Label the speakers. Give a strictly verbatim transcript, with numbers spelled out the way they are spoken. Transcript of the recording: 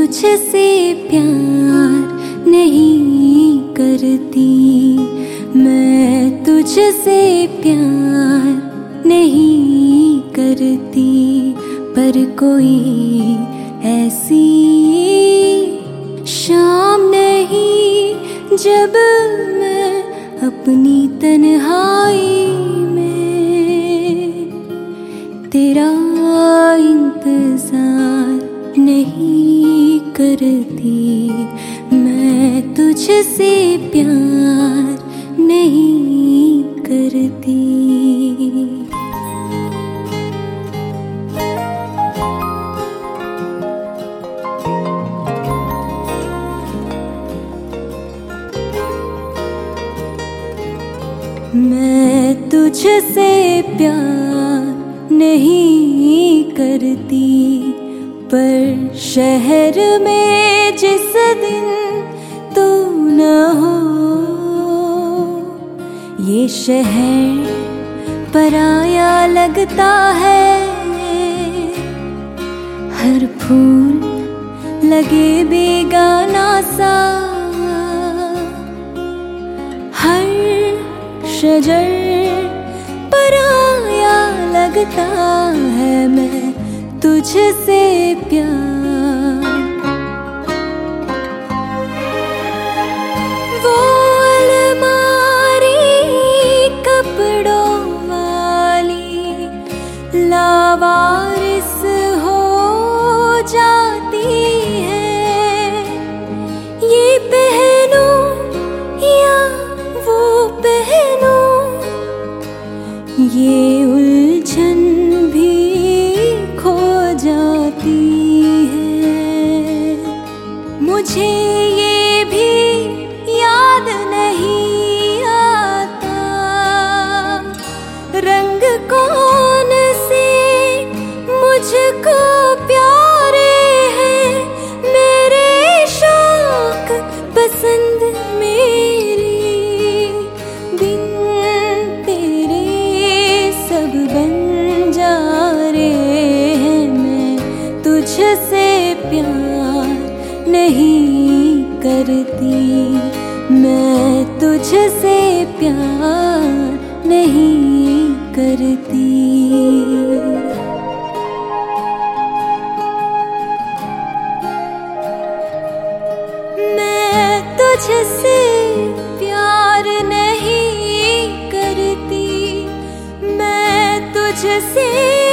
Speaker 1: तुझसे प्यार नहीं करती, मैं तुझसे प्यार नहीं करती, पर कोई ऐसी शाम नहीं जब मैं अपनी तन्हाई में तेरा इंतजार नहीं करती, मैं तुझसे प्यार नहीं करती। मैं तुझसे प्यार नहीं करती, पर शहर में जिस दिन तू न हो, ये शहर पराया लगता है। हर फूल लगे बेगाना सा, हर शजर पराया लगता है। मैं तुझसे प्यार, वो अलमारी कपड़ों वाली लावारिस हो जाती है, ये पहनूं या वो पहनूं, ये उलझन भी खो जाती है। मुझे ये भी याद नहीं आता, रंग कौन से मुझको प्यारे हैं, मेरे शौक पसंद मेरी बिन तेरे सब बन जा रहे हैं। मैं तुझसे प्यार नहीं करती, मैं तुझसे प्यार नहीं करती। मैं तुझसे प्यार नहीं करती, मैं तुझसे